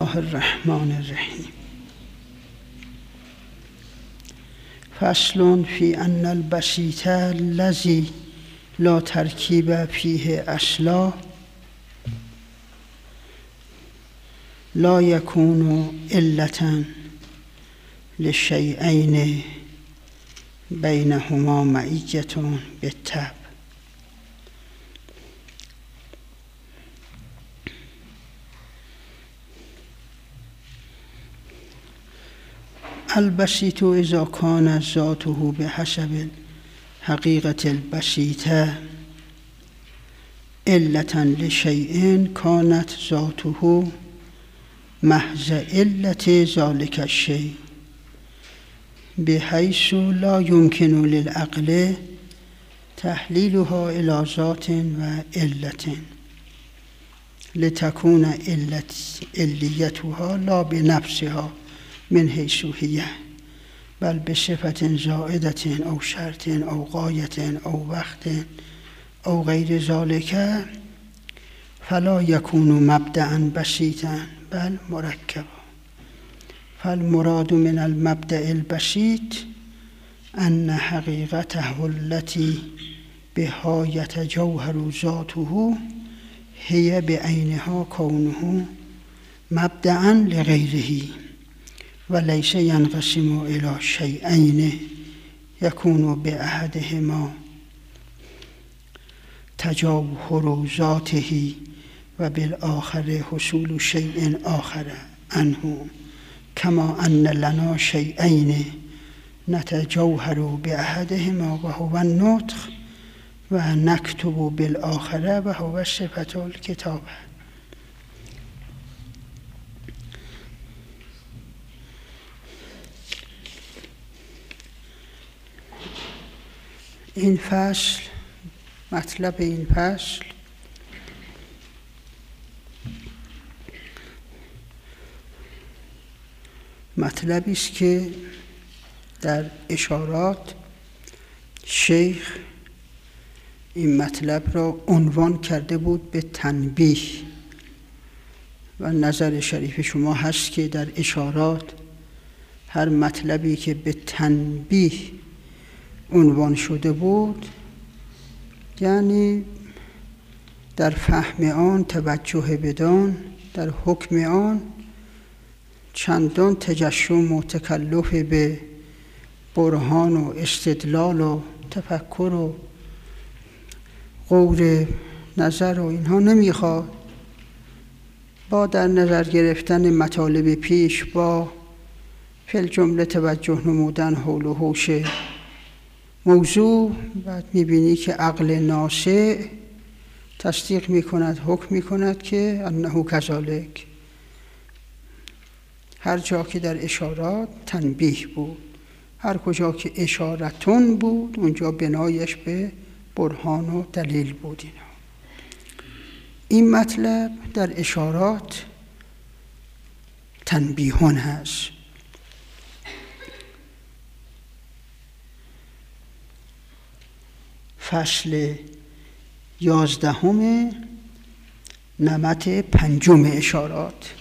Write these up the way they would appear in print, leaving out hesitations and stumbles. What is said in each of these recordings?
الله الرحمن الرحیم. فصل فی ان البسیط الذی لا ترکیب فیه اصلا لا یکون علة لشیئین بینهما معیة بالطبع. البسیط اذا کان ذاته بحسب حقیقت البسیطه علة لشیء کانت ذاته محض علة ذلك الشیء بحیث لا یمکن للعقل تحلیلها الی ذات و علة لتكون علیتها لا بنفسها من حیث هی بل بصفت زائدة او شرط او غایة او وقت او غیر ذلك فلا یکون مبدأ بسیطا بل مرکبا. فالمراد من المبدأ البسيط أن حقيقته التي بها يتجوهر ذاته هي بعينها كونه مبدأ لغيره وليس ينقسم إلى شيئين يكون بأحدهما تجوهر ذاته وبالآخر حصول شيء آخر عنه كما أن لنا شيئين نتجوهر بأحدهما وهو النطق ونكتب بالآخر وهو صفة الكتابة. این فصل، مطلب این فصل مطلبی است که در اشارات شیخ این مطلب را عنوان کرده بود به تنبیه و نظر شریف شما هست که در اشارات هر مطلبی که به تنبیه عنوان شده بود یعنی در فهم آن توجه بدان، در حکم آن چندان تجشم و تکلف به برهان و استدلال و تفکر و غور نظر و اینها نمیخواد. با در نظر گرفتن مطالب پیش، با فی الجمله توجه نمودن حول و حوش موضوع، بعد میبینی که عقل ناصع تصدیق میکند، حکم میکند که انه کذالک. هر جا که در اشارات تنبیه بود، هر کجا که اشارتون بود اونجا بنایش به برهان و دلیل بود. این مطلب در اشارات تنبیهون هست. فصل 11 نمط 5 اشارات.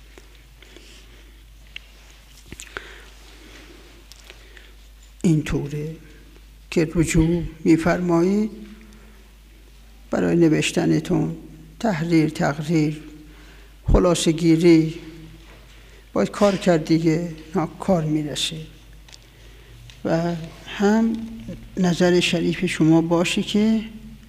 این طوره که رجوع می‌فرمایید برای نوشتنتون، تحریر، تقریر، خلاصه گیری باید کار کرد دیگه، کار میرسه. و هم نظر شریف شما باشه که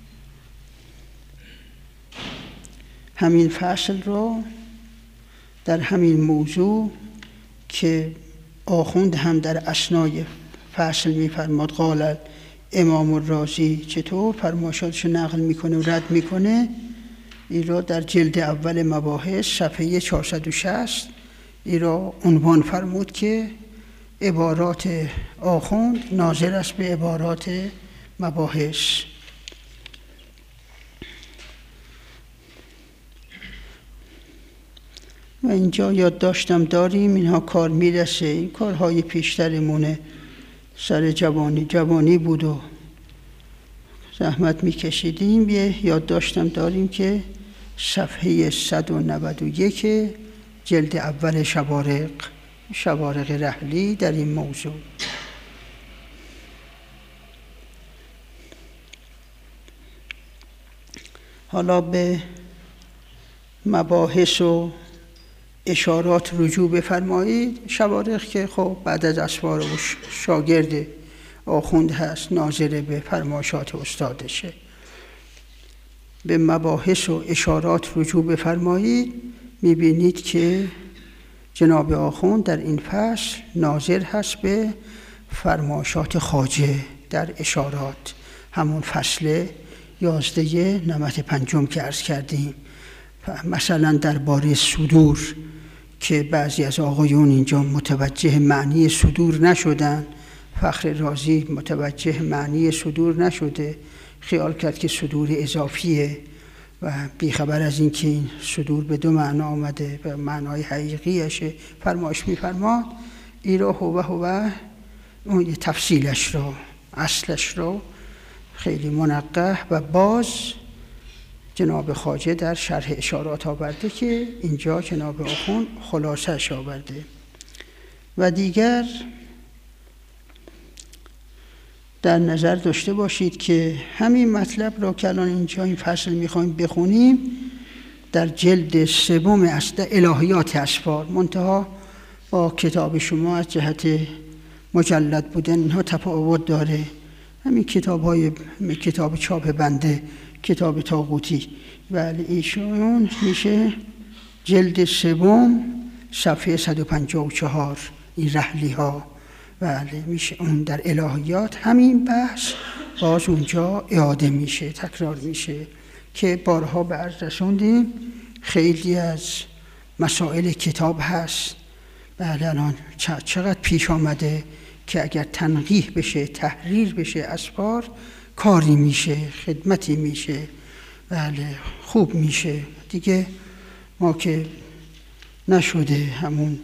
همین فصل رو در همین موضوع که آخوند هم در اثنای فصل میفرماد قال امام الرازی چطور فرمایشاتشو نقل میکنه و رد میکنه، این را در جلد اول مباحث صفحه 460 این را عنوان فرمود که عبارات آخوند ناظر است به عبارات مباحث. و اینجا یادداشتم داریم، اینها کار میرسه، این کارهای پیشترمونه، سر جوانی بود و زحمت میکشیدیم. یه یادداشتم داریم که صفحه 191 جلد اول شوارق رحلی در این موضوع. حالا به مباحث و اشارات رجوع بفرمایید. شوارق که خب بعد از اسفار و شاگرد آخوند هست، ناظر به فرمایشات استادشه. به مباحث و اشارات رجوع بفرمایید، میبینید که جناب آخوند در این فصل ناظر هست به فرمایشات خواجه در اشارات، همون فصل 11 نمط پنجم که عرض کردیم. مثلا درباره صدور که بعضی از آقایون اینجا متوجه معنی صدور نشدن، فخر رازی متوجه معنی صدور نشده، خیال کرد که صدور اضافیه و بیخبر از این که این صدور به دو معنا آمده، به معنای حقیقیشه. فرمایش میفرماد ای را هو اون تفصیلش رو، اصلش رو خیلی منقح و باز جناب خواجه در شرح اشارات آورده که اینجا جناب آخوند خلاصه‌اش آورده. و دیگر در نظر داشته باشید که همین مطلب را که الان اینجا این فصل میخوایم بخونیم در جلد سوم اصل الهیات اسفار، منتها با کتاب شما از جهت مجلد بودن اینها تفاوت داره. همین کتاب چاپ بنده، کتاب طاغوتی، ولی ایشون میشه جلد سوم صفحه 154 این رحلی ها، بله میشه اون در الهیات همین بحث باز اونجا اعاده میشه، تکرار میشه که بارها به عرض رسوندیم. خیلی از مسائل کتاب هست، بله الان چقدر پیش آمده که اگر تنقیح بشه، تحریر بشه اسفار، کاری میشه، خدمتی میشه، بله خوب میشه دیگه. ما که نشده همون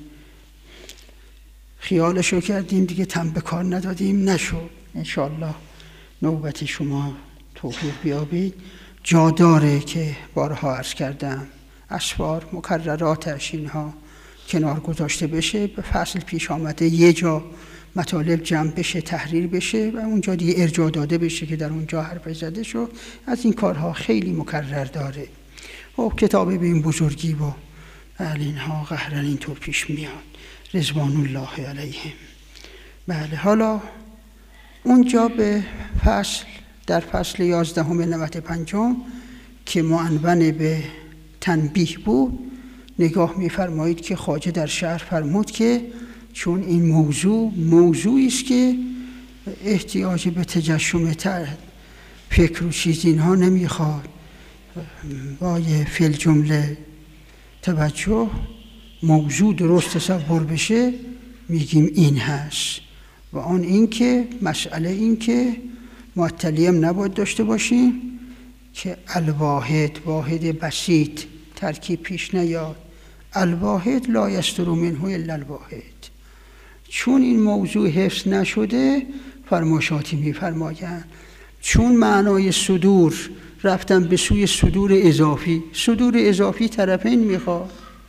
خیالشو کردیم دیگه، تن به کار ندادیم، نشد. انشاءالله نوبت شما توفیق بیابید. جا داره که بارها عرض کردم اسفار مکرراتش اینها کنار گذاشته بشه، به فصل پیش آمده یه جا مطالب جمع بشه، تحریر بشه و اونجا دیگه ارجاع داده بشه که در اونجا حرف زده شد. از این کارها خیلی مکرر داره. خب کتاب به این بزرگی و اینها قهرن اینطور پیش میاد، رضوان الله علیهم. بله حالا اونجا به فصل در فصل 11 نمط پنجم که معنون به تنبیه بود نگاه می‌فرمایید که خواجه در شرح فرمود که چون این موضوعی است که احتیاج به تجشم فکر و چیز اینها نمیخواد، با فی الجمله توجه موضوع درست تصور بشه، میگیم این هست. و آن این که مسئله این که معطلی هم نباید داشته باشیم که واحد بسیط ترکیب پیش نیاد. الواحد لا یستر منه الا الواحد. چون این موضوع حفظ نشده فرمایشاتی میفرمایند. چون معنای صدور رفتن به سوی صدور اضافی طرفین میخواد،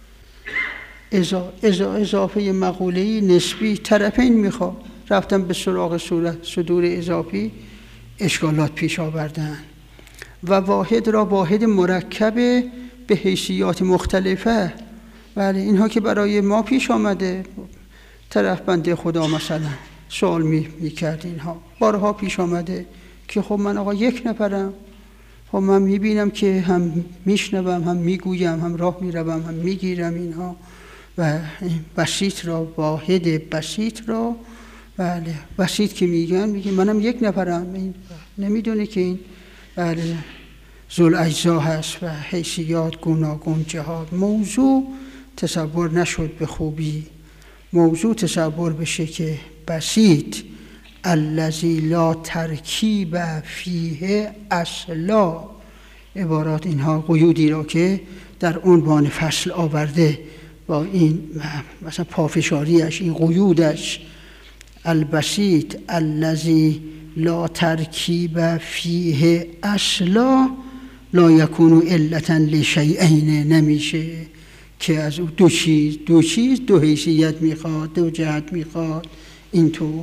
اضافه مقوله‌ای نسبی طرفین میخواد، رفتن به سراغ صدور اضافی اشکالات پیش آوردن. و واحد را واحد مرکب به حیثیات مختلفه، بله اینها که برای ما پیش آمده، طرف بنده خدا مثلا سوال میکرد، اینها بارها پیش آمده که خب من آقا یک نفرم، خب من میبینم که هم میشنوم، هم میگویم، هم راه میروم، هم میگیرم اینها. و بسیط را، واحد بسیط را، بله بسیط که میگه منم یک نفرم، این نمیدونه که این بله ذوالأجزا هست و حیثیات گوناگون جهات. موضوع تصور نشد به خوبی. موضوع تصور بشه که بسیط الذی لا ترکیب فیه اصلا، عبارات اینها قیودی را که در عنوان فصل آورده با این مثلا پافشاریش، این قیودش، البسیط الذی لا ترکیب فیه اصلا لا یکون علتا لشیئین، نمیشه که از دو چیز دو حیثیت میخواد، دو جهت میخواد. اینطور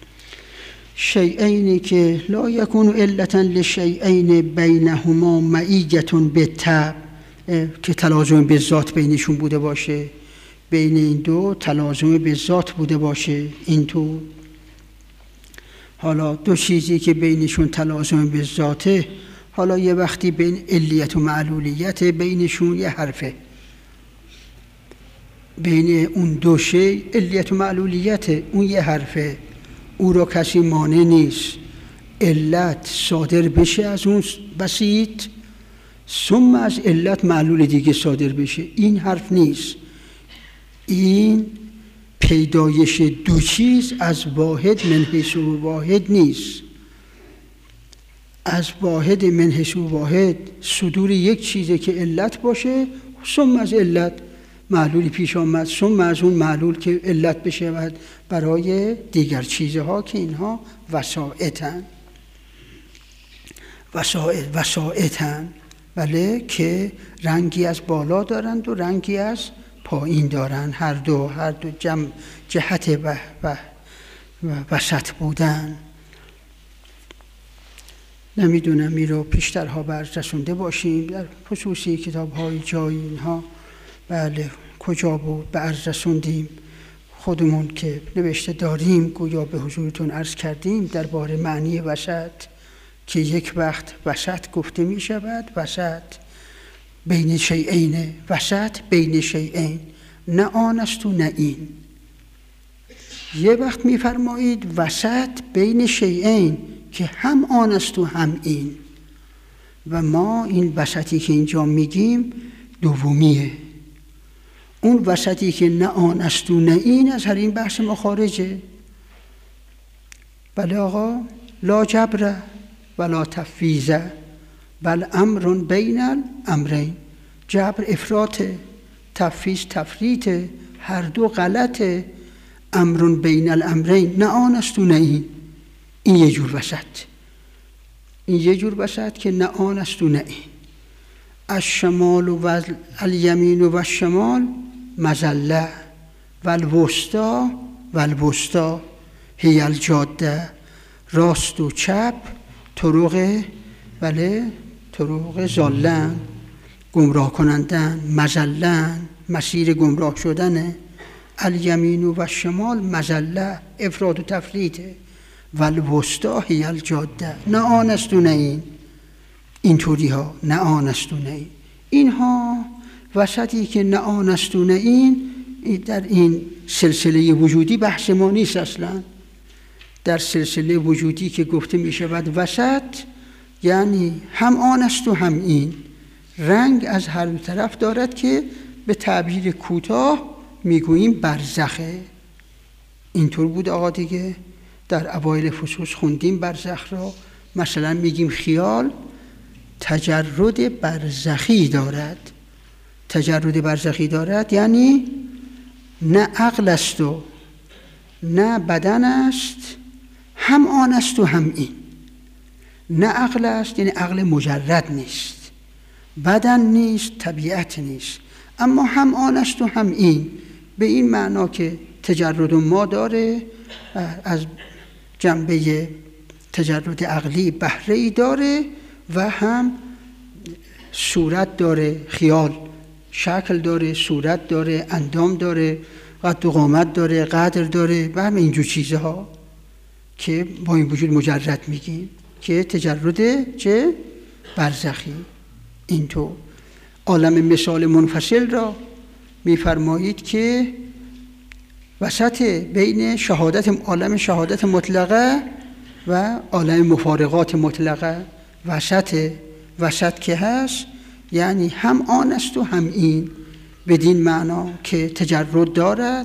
شیئینی که لا یکون علتا لشیئین بینهما معیة بالطبع، که تلازم به ذات بینشون بوده باشه، بین این دو تلازم به ذات بوده باشه. اینطور حالا دو چیزی که بینشون تلازم به ذاته، حالا یه وقتی بین علیت و معلولیت بینشون یه حرفه، بین اون دو شی علیت و معلولیت اون یه حرفه، او را کسی مانع نیست علت صادر بشه از اون بسیط، ثم از علت معلول دیگه صادر بشه. این حرف نیست، این پیدایش دو چیز از واحد من حیث واحد نیست. از واحد من حیث واحد صدور یک چیزه که علت باشه، ثم از علت معلولی پیش آمد، ثم از اون معلول که علت بشه برای دیگر چیزها که اینها وسائطن، بله، که رنگی از بالا دارند و رنگی از پایین دارند، هر دو جهت و وسط بودن. نمیدونم این رو پیشترها برز رسونده باشیم در خصوصی کتاب‌های جایی اینها، بله کجا بود به عرض رسوندیم. خودمون که نوشته داریم گویا به حضورتون عرض کردیم درباره معنی وسط، که یک وقت وسط گفته می شود وسط بین شیئین، وسط بین شیئین، نه آن است و نه این. یه وقت می فرمایید وسط بین شیئین که هم آن است و هم این، و ما این وسطی که اینجا میگیم دومیه. اون وسطی که نه آن است و نه این از هر این بحث ما خارجه. بله آقا، لا جبر ولا تفویض بل امر بین الامرین. جبر افراطه، تفویض تفریطه، هر دو غلطه. امر بین الامرین، نه آن است و نه این. این یه جور وسط، این یه جور وسط که نه آن است و نه این. الشمال و الیمین و الشمال مظله و الوسطی هی الجاده. راست و چپ طرق، بله طرق ضالن، گمراه کنندن، مظلن مسیر گمراه شدنه. الیمین و الشمال مظله افراد و تفریطه، و الوسطی هی الجاده، نه آن است و نه این. اینطوری ها نه آن است و نه این. اینها وسطی که نه آن است و نه این، در این سلسله وجودی بحث ما نیست اصلا. در سلسله وجودی که گفته می شود وسط، یعنی هم آن است و هم این، رنگ از هر دو طرف دارد که به تعبیر کوتاه میگوییم برزخه. اینطور بود آقا دیگه، در اوایل فصوص خوندیم برزخ را. مثلا میگیم خیال تجرد برزخی دارد. تجرد برزخی دارد یعنی نه عقل است و نه بدن است، هم آن است و هم این. نه عقل است یعنی عقل مجرد نیست، بدن نیست، طبیعت نیست، اما هم آن است و هم این. به این معنا که تجرد ما داره، از جنبه تجرد عقلی بهره‌ای داره، و هم صورت داره، خیال شکل داره، صورت داره، اندام داره، قد و قامت داره، قدر داره، و همه اینجور چیزها که با این وجود مجرد میگیم که تجرد چه؟ برزخی. اینطور عالم مثال منفصل را میفرمایید که وسط بین عالم شهادت مطلقه و عالم مفارقات مطلقه. وسط که هست یعنی هم آن است و هم این، بدین معنا که تجرد دارد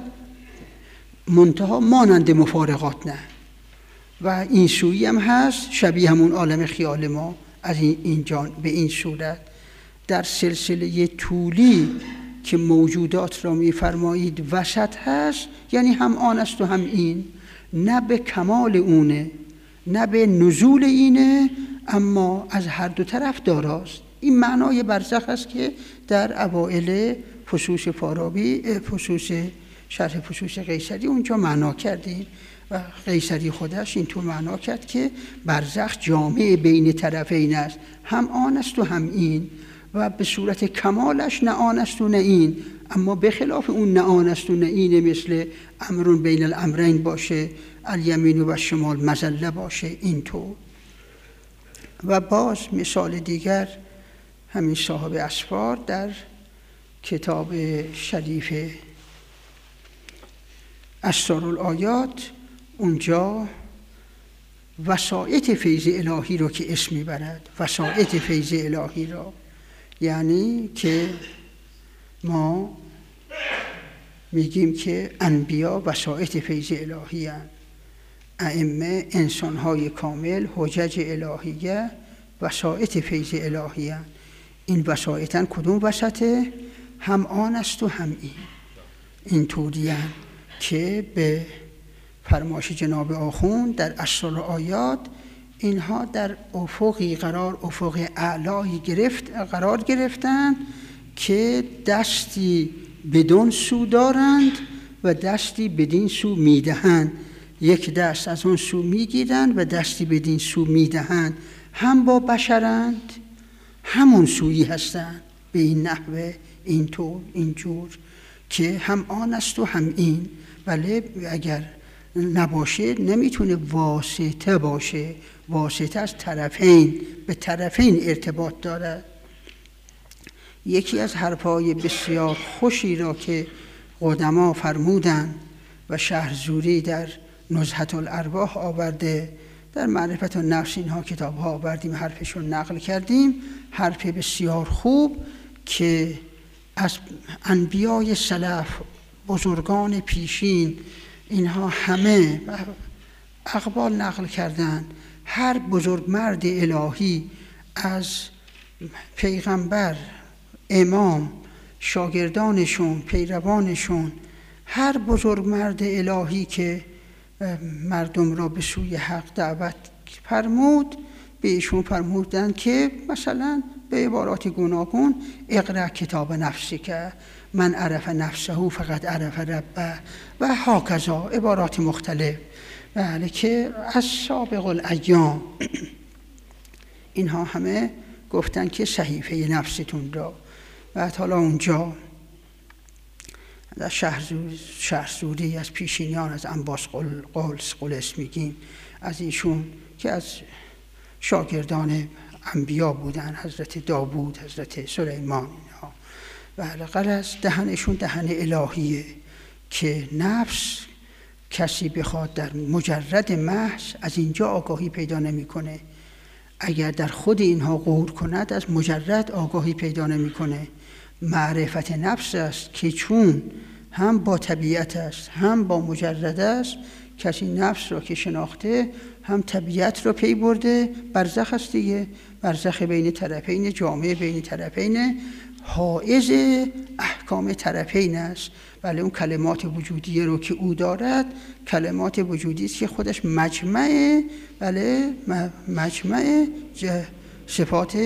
منتها مانند مفارقات نه، و این سویی هم هست شبیه همون عالم خیال ما. از این جان به این صورت در سلسله طولی که موجودات را میفرمایید وسط هست، یعنی هم آن است و هم این، نه به کمال اونه نه به نزول اینه، اما از هر دو طرف داراست. این معنای برزخ است که در اوائل فصوص فارابی، فصوص شرح فصوص قیصری اونجا معنا کردیم و قیصری خودش اینطور معنا کرد که برزخ جامع بین طرفین است، هم آن است و هم این، و به صورت کمالش نه آن است و نه این، اما به خلاف اون نه آن است و نه این، مثل امرون بین الامرین باشه، الیمین و شمال مظله باشه اینطور. و باز مثال دیگر همین صاحب اسفار در کتاب شریف اسرارالآیات اونجا وسائط فیض الهی رو که اسم میبرد، وسائط فیض الهی را، یعنی که ما میگیم که انبیا وسائط فیض الهی هستند، ائمه انسانهای کامل حجج الهیه وسائط فیض الهی هستند. این وسائطن کدوم وسطه؟ هم آن است و هم این طوری هستند که به فرمایش جناب آخوند در اسرارآیات اینها در افقی افق اعلایی قرار گرفتند که دستی بدون سو دارند و دستی بدین سو میدهند، یک دست از اون سو میگیرند و دستی بدین سو میدهند، هم با بشرند همون سویی هستند، به این نحوه اینجور که هم آن است و هم این. ولی اگر نباشه نمیتونه واسطه باشه، واسطه از طرفین، به طرفین ارتباط دارد. یکی از حرفای بسیار خوشی را که قدما فرمودند و شهرزوری در نزهة الارواح آورده، در معرفت النفس اینها کتاب ها آوردیم، حرفشون نقل کردیم، حرف بسیار خوب که از انبیای سلف، بزرگان پیشین، اینها همه اقوال نقل کردند. هر بزرگ مرد الهی از پیغمبر، امام، شاگردانشون، پیروانشون، هر بزرگ مرد الهی که مردم را به سوی حق دعوت فرمود، به ایشون فرمودند که مثلا به عبارات گوناگون اقرأ کتاب نفسک، من عرف نفسه فقط عرف ربه، و هاکذا عبارات مختلف، بله، که از سابق الایام اینها همه گفتن که صحیفه نفستون را. و حالا اونجا در شهرزوری از پیشینیان، از انباس قلس میگیم، از ایشون که از شاگردان انبیا بودن، حضرت داوود، حضرت سلیمان، اینها بله، غرض دهنشون دهن الهیه که نفس کسی بخواد در مجرد محض از اینجا آگاهی پیدا نمیکنه. اگر در خود اینها غور کند از مجرد آگاهی پیدا نمیکنه. معرفت نفس است که چون هم با طبیعت است هم با مجرد است، کسی نفس را که شناخته هم طبیعت را پی برده، برزخ است دیگه، برزخ بین طرفین، جامعه بین طرفین، حائز احکام طرفین است. بله، اون کلمات وجودی رو که او دارد کلمات وجودی است که خودش مجمع، بله، مجمع صفات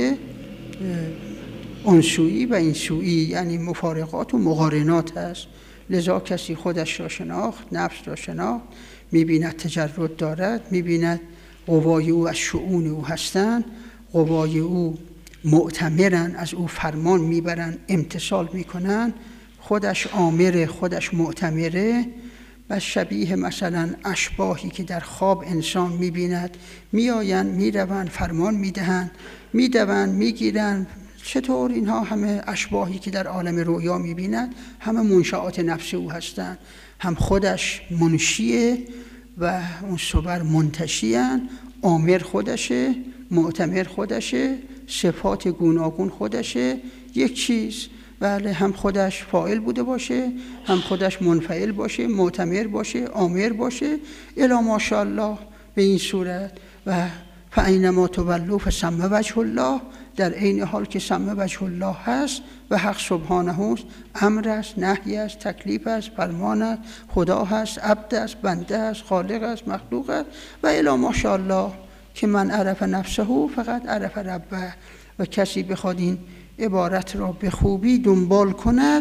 اونسویی و اینسویی، یعنی مفارقات و مقارنات است. لذا کسی خودش را شناخت، نفس را شناخت، میبیند تجرد دارد، میبیند قوای او از شؤون او هستند، قوای او مؤتمرن، از او فرمان میبرن، امتثال میکنن، خودش آمره، خودش مؤتمره. و شبیه مثلا اشباحی که در خواب انسان میبیند، میآیند میروند فرمان میدهند، میدوند میگیرند. چطور؟ اینها همه اشباحی که در عالم رویا میبیند همه منشآت نفس او هستند، هم خودش منشیه و اون صور منتشیان، آمر خودشه، مؤتمر خودشه، صفات گوناگون خودشه، یک چیز. بله، هم خودش فاعل بوده باشه، هم خودش منفعل باشه، مؤتمر باشه، آمر باشه، الی ماشاءالله به این صورت. و فاینما تولوا فثم وجه الله، در عین حال که ثم وجه الله هست و حق سبحانه است، امر است، نهی است، تکلیف است، فرمان است، خدا هست، عبد است، بنده است، خالق است، مخلوق است. و الی ماشاءالله که من عرف نفسه فقط عرف ربه. و کسی بخواد این عبارت را به خوبی دنبال کند،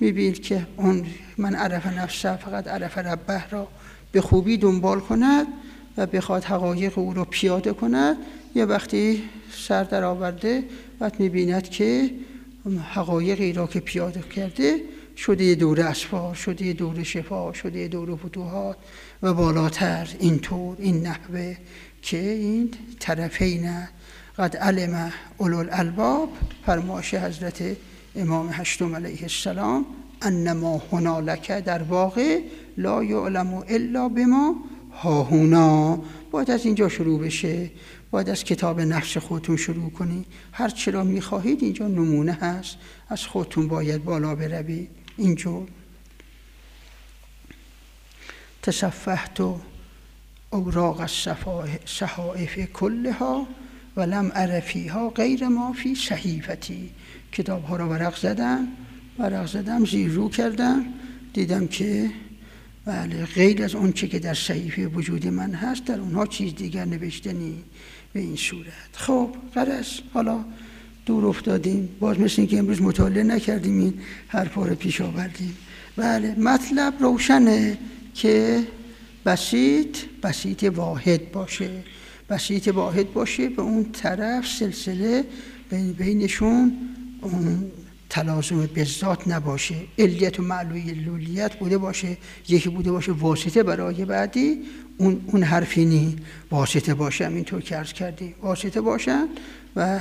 میبینید که اون من عرف نفسه فقط عرف ربه را به خوبی دنبال کند و بخواد حقایق او را پیاده کند، یه وقتی سر در آورده وقت میبیند که حقایقی را که پیاده کرده شده دور اسفار، شده دور شفا، شده دور فتوحات و بالاتر اینطور این نحوه که این طرفین قد علم اولو الالباب، فرمایش حضرت امام هشتم علیه السلام انما هنالک در واقع لا یعلم الا بما هاهونا. باید از اینجا شروع بشه، باید از کتاب نفس خودتون شروع کنی. هر چی را میخواهید اینجا نمونه هست، از خودتون باید بالا بروید. اینجور تصفحت اوراق الصحائف کلها و لم ار فیها غیر ما فی صحیفتی. کتاب ها را ورق زدم زیر رو کردم، دیدم که بله غیر از اون چی که در صحیفه وجود من هست در اونها چیز دیگر نوشته نی به این صورت. خب غرض حالا دور افتادیم، باز مثل اینکه امروز مطالعه نکردیم این حرفا رو پیش آوردیم. بله مطلب روشنه که بسیط واحد باشه، به اون طرف سلسله بینشون اون تلازم به ذات نباشه، علیت و معلولیت بوده باشه، یکی بوده باشه واسطه برای بعدی، اون حرفی نی، واسطه باشه. همینطور که عرض کردیم واسطه باشن و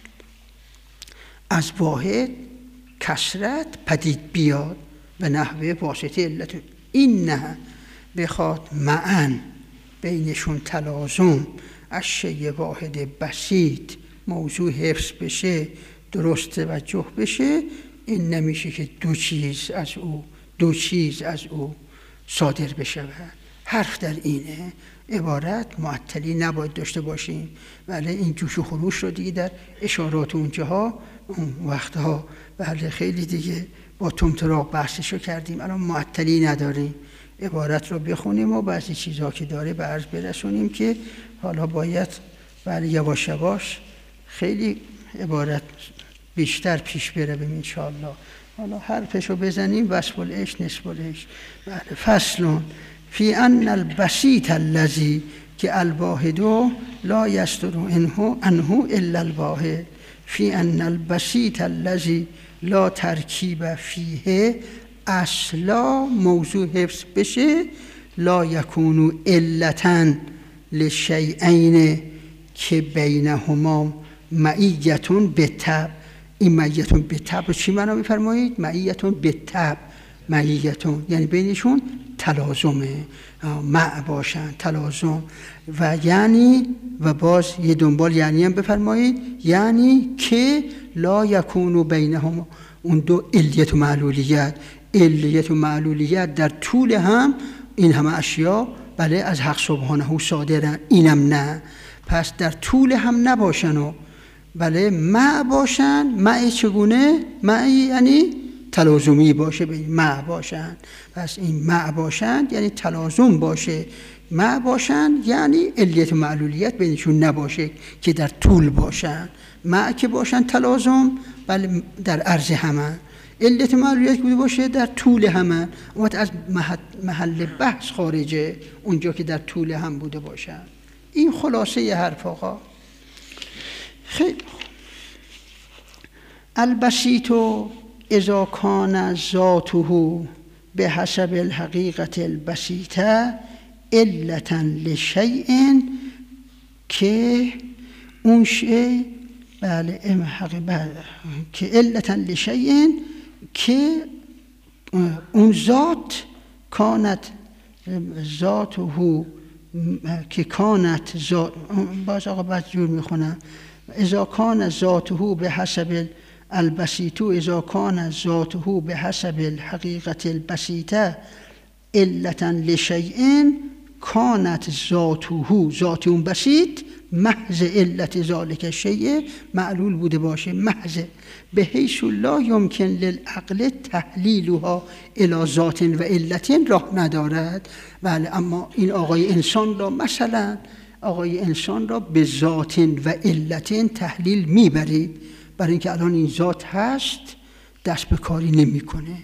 از واحد کثرت پدید بیاد به نحوه واسطه علت. این نه بخواد معن بینشون تلازم از شیء واحد بسیط موضوع حفظ بشه، درست توجه بشه، این نمیشه که دو چیز از او صادر بشه. حرف در اینه، عبارت معطلی نباید داشته باشیم. بله این جوش و خروش رو دیگه در اشارات اونجاها اون وقتها بله خیلی دیگه با تمتراغ بحثشو کردیم. الان معطلی نداریم، عبارت رو بخونیم و بعضی چیزها که داره به عرض برسونیم که حالا باید بله یواش یواش خیلی عبارت بیشتر پیش برویم انشاءالله. حالا حرفشو بزنیم. وصف العشق نصف العشق. بله فصل فی ان البسیط الذی که الواحد لا یصدر عنه الا الواحد، فی ان البسیط الذی لا ترکیب فیه، اصلا موضوع حفظ بشه، لا یکونو علتا لشیئین که بینهما معیتون به طبع. این معیتون به طبع چی معنا میفرمایید؟ معیتون به طبع، معیتون یعنی بینشون تلازمه، مع باشن تلازم. و یعنی و باز یه دنبال یعنی هم بفرمایید، یعنی که لا یکونو بینهما، اون دو علیت و معلولیت در طول هم این همه اشیا بله از حق سبحانه صادرن، اینم نه. پس در طول هم نباشن و بله مع باشن. مع چگونه؟ مع یعنی تلازمی باشه، مع باشن. پس این مع باشن یعنی تلازم باشه، مع باشن یعنی علیت و معلولیت بینشون نباشه که در طول باشن. مع که باشن تلازم بله در عرض همه، علت معلولیت بوده باشه در طول همه، وقت از محل بحث خارجه اونجا که در طول هم بوده باشن. این خلاصه ی حرف آقا. خیلی البسیط اذا کان ذاته به حسب الحقیقت البسیطه علتا لشیء، که اون شیء بله که علتا لشیء که اون ذات کانت ذاته که کانت ذات، باز آقا بعد جور میخونم، اذا کان ذاته به حسب البسیط، اذا کان ذاته به حسب الحقیقت البسیطه علتا لشیء کانت ذاته، ذات اون بسیط محض علت ذالک شیء معلول بوده باشه، محض به حیث لا یمکن للعقل تحلیلها الی ذات و علت راه ندارد. بله اما این آقای انسان را مثلا آقای انسان را به ذات و علت تحلیل میبرید، برای اینکه الان این ذات هست دست به کاری نمیکنه.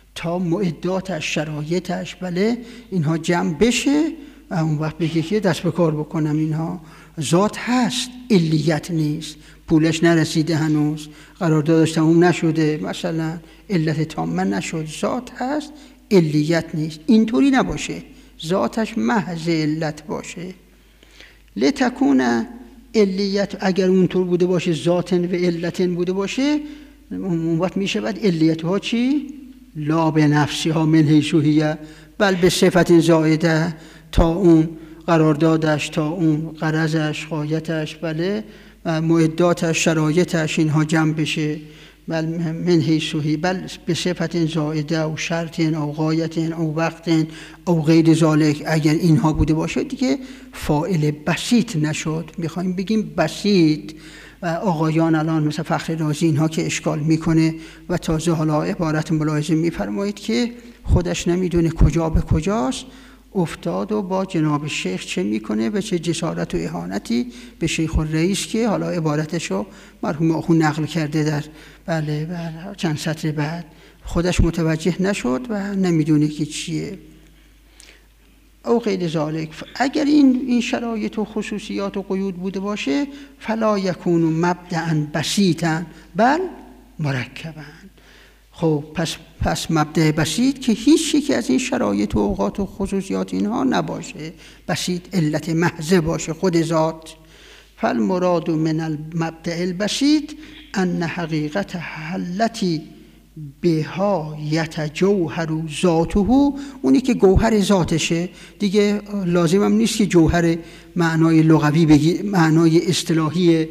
تا معداتش، شرایطش، بله، اینها جمع بشه و اون وقت بگه که دست به کار بکنم. اینها ذات هست، علیت نیست. پولش نرسیده هنوز، قراردادش تموم نشده، مثلا علت تامه نشد، ذات هست، علیت نیست. اینطوری نباشه، ذاتش محض علت باشه. لتکون علیت، اگر اونطور بوده باشه، ذاتن و علتن بوده باشه، اون وقت میشه بعد علیت ها چی؟ لا به نفسی ها من حیث هی، بل به صفت زائده، تا اون قراردادش، تا اون غرضش، غایتش، بله، معداتش، شرایطش، اینها جمع بشه. بل من حیث هی، بل به صفت زائده او شرط او غایت او وقت او غیر ذالک. اگر اینها بوده باشه دیگه فاعل بسیط نشد. میخوایم بگیم بسیط. و آقایان الان مثل فخر رازی اینها که اشکال میکنه و تازه حالا عبارت ملاحظه میفرمایید که خودش نمیدونه کجا به کجاست افتاد و با جناب شیخ چه میکنه و چه جسارت و اهانتی به شیخ الرئیس، که حالا عبارتشو مرحوم آخون نقل کرده در بله چند سطر بعد. خودش متوجه نشد و نمیدونه که چیه. او غیر ذالک، اگر این شرایط و خصوصیات و قیود بوده باشه، فلا یکون مبدأ بسیطا بل مرکبا. خب پس مبدأ بسیط که هیچ یکی از این شرایط و اوقات و خصوصیات اینها نباشه، بسیط علت محضه باشه، خود ذات. فالمراد من المبدأ البسیط ان حقیقت حلتی بها یتجوهر ذاته، اونی که گوهر ذاتشه دیگه. لازم هم نیست که جوهر معنای لغوی بگیری، معنای اصطلاحی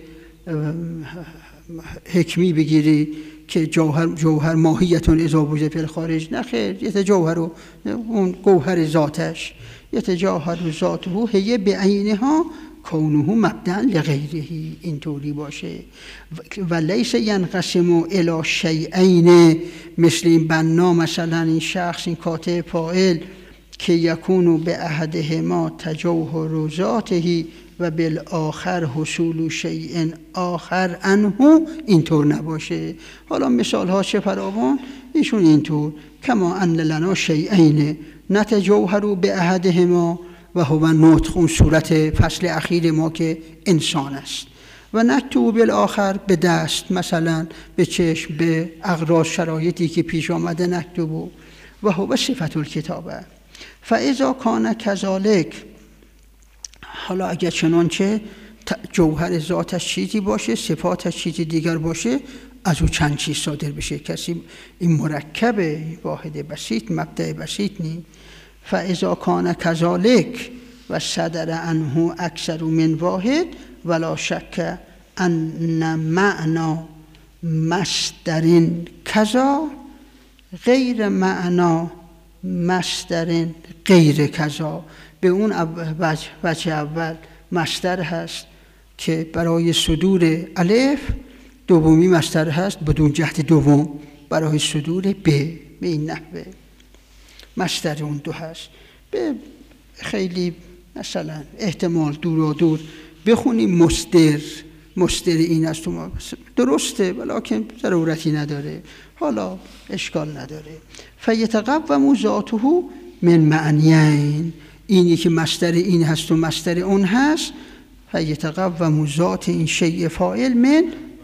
حکمی بگیری که جوهر ماهیتون اذا وجد فی الخارج. نه خیر، یتجوهر، اون گوهر ذاتش، یتجوهر ذاته هی بعینها کونه مبدأ لغیره، اینطوری باشه. و لیس ینقسم الی شیئین، مثل این بنا، مثلا این شخص، این کاتب فاعل، که یکونو به احدهما تجوهر ذاته و بالآخر حصول شیء آخر عنه، اینطور نباشه. حالا مثال ها چه فراوان، ایشون اینطور کما ان لنا شیئین نتجوهر به احدهما و هو نطق، اون صورت فصل اخیر ما که انسان است، و نکتب بالآخر، به دست، مثلا به چشم، به اغراض، شرایطی که پیش آمده نکتب، و هو صفت الکتابه. فاذا کان کذالک، حالا اگر چنانچه جوهر ذاتش چیزی باشه، صفاتش چیزی دیگر باشه، از او چند چیز صادر بشه. کسی این مرکب واحد بسیط، مبدأ بسیط نی. فاذا کان کذالک و صدر عنه اکثر من واحد ولا شک ان معنا مصدر کذا غیر معنا مصدر غیر کذا. به اون وجه اول مصدر هست که برای صدور الف، دومی مصدر هست بدون جهت دوم برای صدور به این نحوه. مصدر اون دو هست. به خیلی مثلا احتمال دور و دور بخونیم مصدر این است، درسته ولیکن ضرورتی نداره، حالا اشکال نداره. فیتقوم ذاته من معنیین، اینی که مصدر این هست و مصدر اون هست. فیتقوم ذات این شیء فاعل من،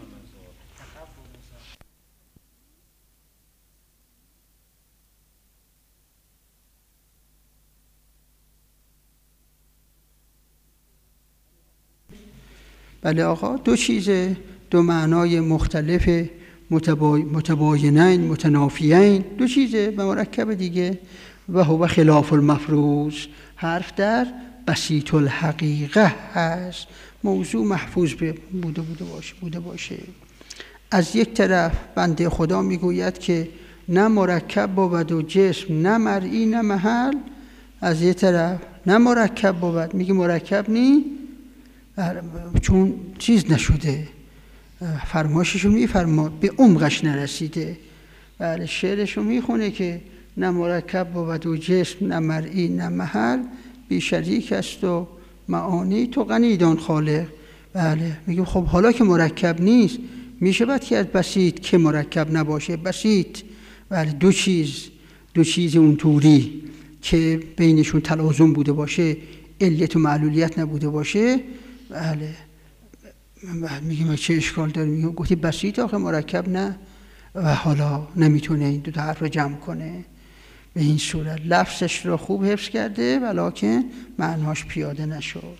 بله آقا، دو چیزه، دو معنای مختلف، متباینین، متنافیین، دو چیزه و مرکب دیگه. و هو خلاف المفروض، حرف در بسیط الحقیقه هست، موضوع محفوظ بوده باشه. از یک طرف بنده خدا میگوید که نه مرکب بود و جسم، نه مرئی نه محل. از یک طرف نه مرکب بود، میگه مرکب نی چون چیز نشده، فرمایششو میفرما، به عمقش نرسیده. بله، شعرشو میخونه که نه مرکب بود و جسم، نه مرئی نه محل، بی شریک است و معانی تو غنیدان خالق. بله، میگه خب حالا که مرکب نیست، میشه بعد که از بسیط که مرکب نباشه. بسیط، بله، دو چیز دو چیز اونطوری که بینشون تلازم بوده باشه، علت و معلولیت نبوده باشه، بله میگیم چه اشکال داره؟ میگم گفتی بسیط آخه مرکب نه، و حالا نمیتونه این دو تا حرف رو جمع کنه به این صورت. لفظش رو خوب حفظ کرده ولکن معناش پیاده نشد.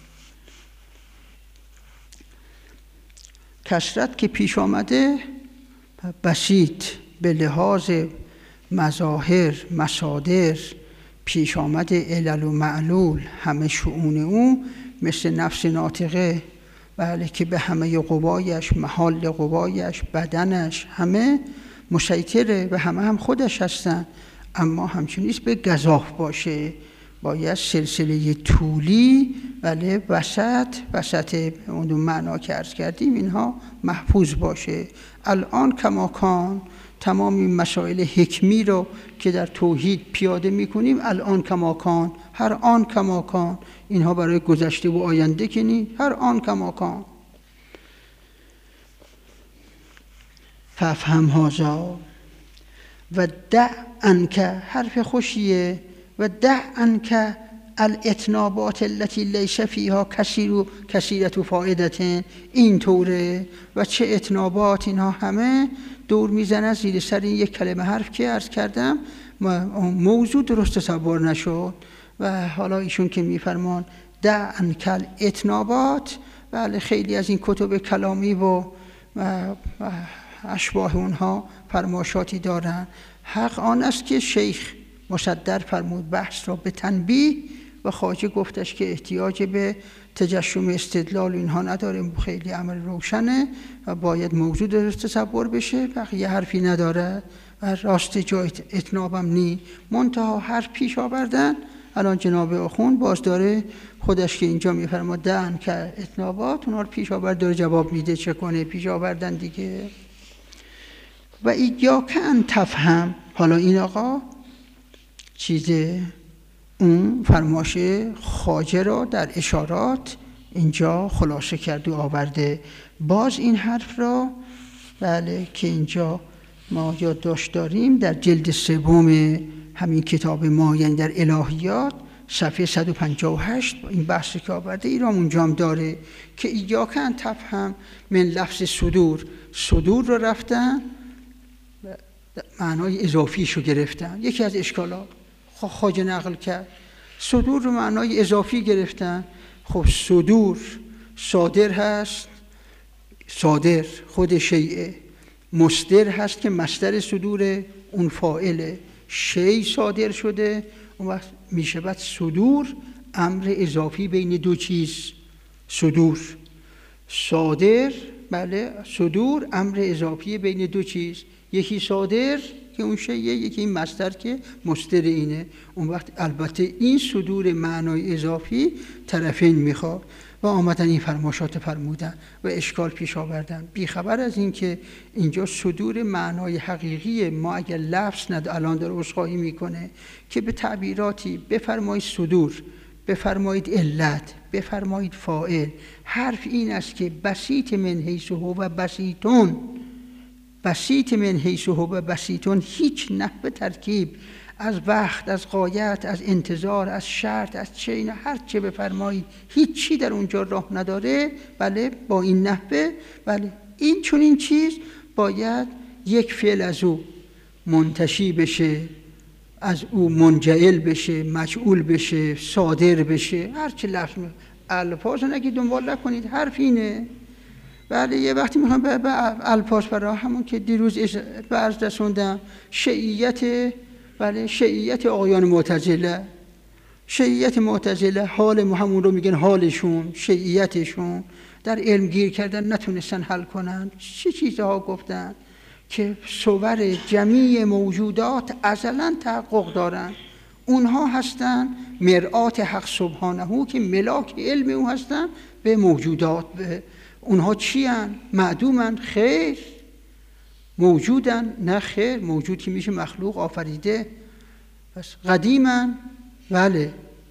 کثرت که پیش آمده، بسیط به لحاظ مظاهر مصادر پیش آمده، علل و معلول همه شؤون او مثل نفس ناطقه، بله که به همه قوایش، محال قوایش، بدنش همه مسیطره و همه هم خودش هستن، اما همچون نیست به گزاف باشه، باید سلسله طولی بله وسط اون دو معنا که عرض کردیم اینها محفوظ باشه. الان کماکان تمام این مسائل حکمی رو که در توحید پیاده میکنیم، الان کماکان، هر آن کماکان، اینها برای گذشته و آینده که نی، هر آن کماکان. فافهم هذا و دع عنک، حرف خوشیه، و دع عنک الاتنابات التي لیس فیها کثیرة فائدة، این طوره و چه اتنابات، اینها همه دور میزنه زیر سر این یک کلمه حرف که عرض کردم، موضوع درست تصور نشد. و حالا ایشون که میفرمان دع عنک الاتنابات، بله خیلی از این کتب کلامی و اشباه اونها فرماشاتی دارن. حق آن است که شیخ مصدر فرمود بحث را به تنبیه، و خواجه گفتش که احتیاج به تجشم استدلال اینها نداره، خیلی عمل روشنه و باید موضوع درست تصور بشه، بقیه حرفی نداره و راست جای اتنابم نی، منتها حرف پیش آوردن. الان جناب آخوند باز داره خودش که اینجا میفرما دهن که اتنابات، اونها رو پیش آورد داره جواب میده، چه کنه پیش آوردن دیگه. و ایاک ان تفهم، حالا این آقا چیزه اون فرماش خواجه را در اشارات اینجا خلاصه کرد و آورده. باز این حرف را بله که اینجا ما یادداشت داریم در جلد سوم همین کتاب ما، یعنی در الهیات صفحه 158 این بحثی که آورده ایرام اونجا هم داره که ایاک ان تفهم من لفظ صدور رو رفتن معنای اضافیشو گرفتن. یکی از اشکالات خواجه نقل کرد، صدور رو معنای اضافی گرفتن. خب صدور صادر هست، صادر خود شیعه، مصدر هست که مصدر صدور اون فاعله، شیء صادر شده، اون وقت میشه بعد صدور امر اضافی بین دو چیز، صدور صادر، بله صدور امر اضافی بین دو چیز، یکی صادر که اون شیء، یکی این مصدر که مصدر اینه. اون وقت البته این صدور معنای اضافی طرفین میخواد و آمدن این فرماشات فرمودن و اشکال پیش آوردن، بیخبر از این که اینجا صدور معنای حقیقی ما اگر لفظ الان داره عذرخواهی میکنه که به تعبیراتی بفرمایید صدور، بفرمایید علت، بفرمایید فاعل. حرف این است که بسیط من حیث هو بسیطون، بسیط من حیث هو بسیطون، هیچ نحو ترکیب از وقت، از غایت، از انتظار، از شرط، از چه، اینا هر چه بفرمایید هیچی در اونجا راه نداره. بله با این نحوه، بله این چون این چیز باید یک فعل از او منتشی بشه، از او منجعل بشه، مجعول بشه، صادر بشه، هر چه لفظ الفاظ نگی دنبال نکنید، حرف اینه. بله یه وقتی میخوام به الفاظ برای همون که دیروز برز رسوندم شیعیت، بله شیعیت آقایان معتزله، شیعیت معتزله حال همون رو میگن حالشون، شیعیتشون در علم گیر کردن نتونستن حل کنن. چه چیزها گفتن که صور جمیع موجودات ازلا تحقق دارن، اونها هستن مرآت حق سبحانه که ملاک علم او هستن به موجودات. به اونها چی هن؟ معدومن؟ خیر. موجودن؟ نه خیر. موجود که میشه مخلوق آفریده. پس قدیمن؟ بله.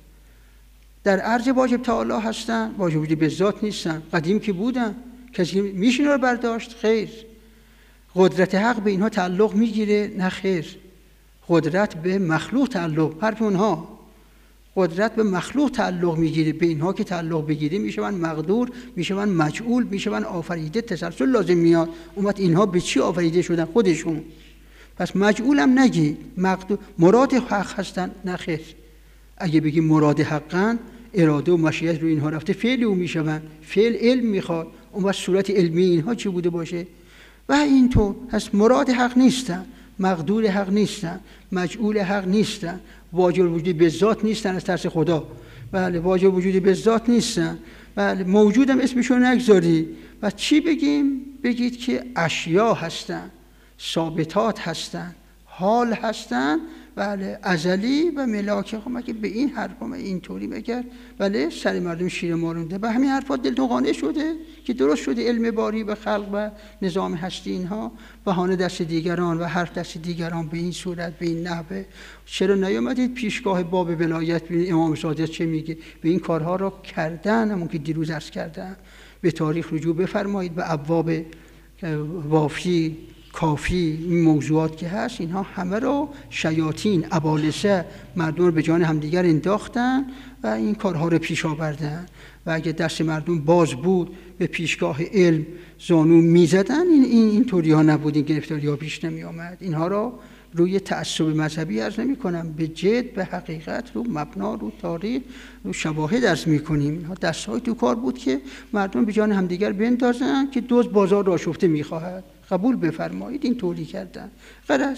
در عرض واجب تعالی هستن، واجب وجود به ذات نیستن، قدیم که بودن، کسی میشه اینا رو برداشت؟ خیر. قدرت حق به اینها تعلق میگیره؟ نه خیر. قدرت به مخلوق تعلق، حرف اونها قدرت به مخلوق تعلق میگیره. به اینها که تعلق بگیره میشون مقدور، میشون مجعول، میشون آفریده. تسلسل لازم میاد. اومد اینها به چی آفریده شدن؟ خودشون. پس مجعولم نگی، مقدور. مراد حق هستن؟ نخیر. اگه بگی مراد حقن، اراده و مشیت رو اینها رفته فعل او میشون. فعل علم میخواد. اون وقت صورت علمی اینها چی بوده باشه؟ و اینطور هست. مراد حق نیستن، مقدور حق نیستن، مجعول حق نیستن، واجب وجود به ذات نیستن از ترس خدا. بله، واجب وجود به ذات نیستن. بله، موجودم اسمشون نگذاری. و چی بگیم؟ بگید که اشیا هستن، ثابتات هستن، حال هستن. بله، ازلی و ملاک. خب مگه به این حرفا اینطوری بگرد؟ بله، سر مردم شیر مارونده. به همین حرفات دلتون قانع شده که درست شده علم باری به خلق و نظام هستی اینها بهانه دست دیگران و حرف دست دیگران به این صورت، به این نحوه. چرا نیامدید پیشگاه باب ولایت ببینید امام صادق چه میگه؟ به این کارها را کردن، همون که دیروز عرض کردم. به تاریخ رجوع بفرمایید، به ابواب وافی، کافی، این موضوعات که هست، اینها همه رو شیاطین، ابالسه، مردم رو به جان همدیگر انداختن و این کارها رو پیش آوردن. و اگه دست مردم باز بود به پیشگاه علم زانو میزدن، این طوری ها نبود، این گرفتاری ها پیش نمی آمد. اینها رو روی تعصب مذهبی عرض نمی کنم، به جد، به حقیقت، رو مبنا، رو تاریخ، رو شواهد عرض می کنیم. اینها دستهای تو کار بود که مردم به جان همدیگر بندازن که دوز بازار را شفته می خواهد. قبول بفرمایید این طوری کردن. غرض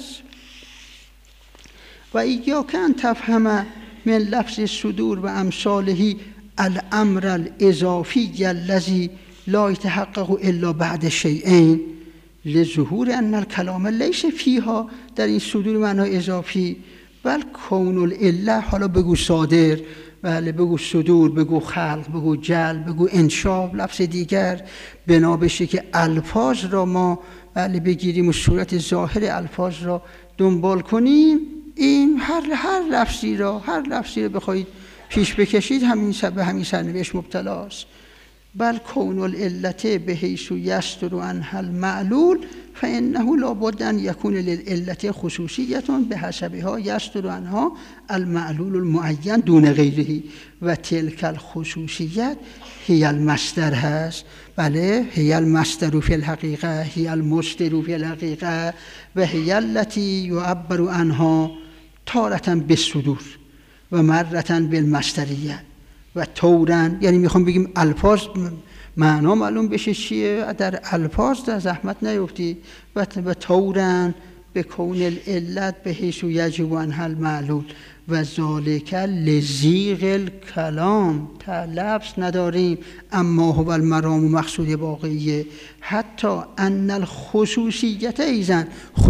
و ایاک ان تفهم من لفظ صدور و امثاله الامر الاضافی الذی لا يتحقق الا بعد شیئین لظهور ان الکلام لیس فیها. در این صدور معنای اضافی، بل کون العله. حالا بگو صادر، بله، بگو صدور، بگو خلق، بگو جل، بگو انشا، لفظ دیگر، بنا بشه که الفاظ را ما بله بگیریم و صورت ظاهر الفاظ را دنبال کنیم. این هر لفظی را بخواید پیش بکشید، همین سرنوشت مبتلاست. بل کون العلة بحیث یستر عنها المعلول فانه لابد ان یکون للعلة خصوصیة بحسبها یستر عنها المعلول المعین دون غیره و تلک الخصوصیت هی المصدر هست. بله، هی المصدر فی الحقیقه، هی المصدر فی الحقیقه و هی التي یعبر عنها تارة بالصدور و مرة بالمصدریه و طورن. یعنی میخوام بگیم الفاظ معنا معلوم بشه چیه، در الفاظ در زحمت نیفتی. و طورن به کون العلت به حیث یجب عنها المعلول و ذالک لزیغ الکلام. لفظ نداریم، اما هو المرام و مقصود واقعیه. حتی ان الخصوصیت ایزن،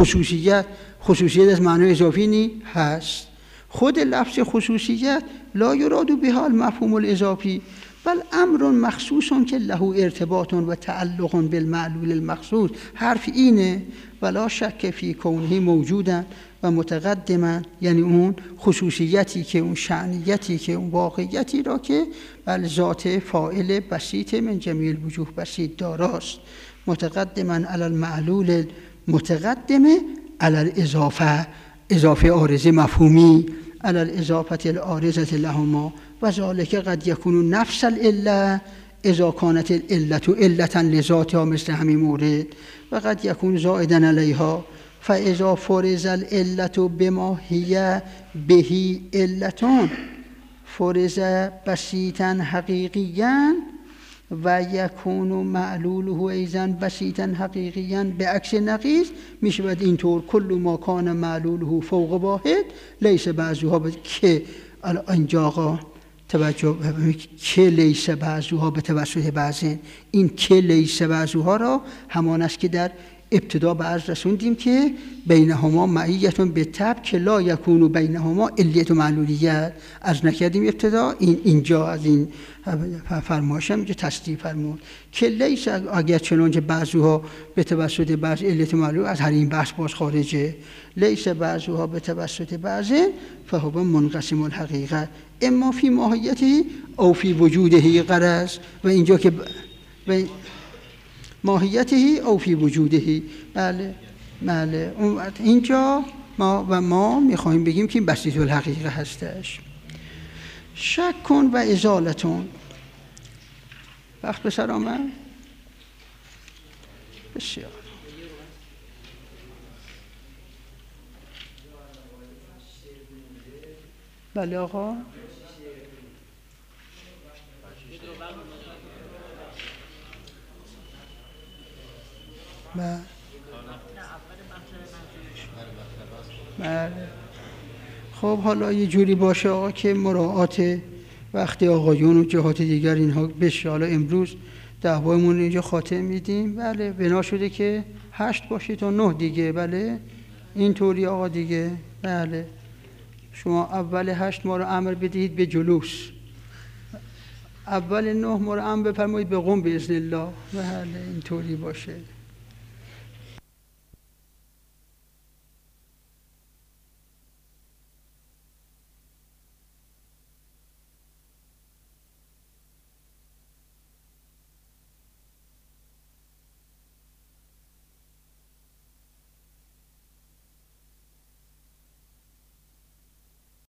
خصوصیت از معنای اضافی نی هست. خود لفظ خصوصیت لا یراد بها المفهوم الاضافی بل امر مخصوص که له ارتباط و تعلق بالمعلول المخصوص. حرف اینه ولا شک فی کونه موجودا و متقدما، یعنی اون خصوصیتی که اون شأنیتی که اون واقعیتی را که بل ذات فاعل بسیط من جمیع الوجوه بسیط داراست. متقدما علی المعلول متقدمه علی الاضافه، اضافه عارضه مفهومی، علی الاضافه العارضه لهما و ذالک قد یکون نفس العله اذا کانت العله علتا لذاتها مثل همین مورد و قد یکون زائدا علیها فاذا فرض العله بما هی بهی علتون فرض بسیطا حقیقیا و یکون معلوله ایضا بسیطا حقیقیا به عکس نقیض میشود اینطور کل ما کان معلوله فوق واحد لیس بعضها که اینجا آقا توجه که لیس بعضها به توسط بعضین. این که لیس بعضها را همان است که در ابتدا به عرض رسوندیم که بینهما معیتون به طبع که لا یکون بینهما علیت و معلولیت. از نکردیم ابتدا، اینجا از این فرمایش هم اینجا تصدیق فرمود که لیس اگر چنانچه بعضها به توسط بعض علیت و معلول، از هر این بحث باز خارجه. لیس بعضها به توسط بعضین فهو منقسم الحقیقه اما فی ماهیته او فی وجوده. غرض و اینجا که ماهیته او فی وجوده. بله اینجا ما میخوایم بگیم که این بسیط الحقیقه هستش. شک کن و ازالتون. وقت به سر آمد؟ بسیار. بله آقا. بله. خب حالا یه جوری باشه آقا که مراعات وقت آقایون و جهات دیگر اینها بشه. حالا امروز دعوایمون اینجا خاتم میدیم. بله بنا شده که 8 باشه تا 9 دیگه. بله اینطوری آقا دیگه. بله شما اول 8 ما رو امر بدهید به جلوس، اول 9 ما رو امر بفرمایید به قم باذن الله. بله اینطوری باشه.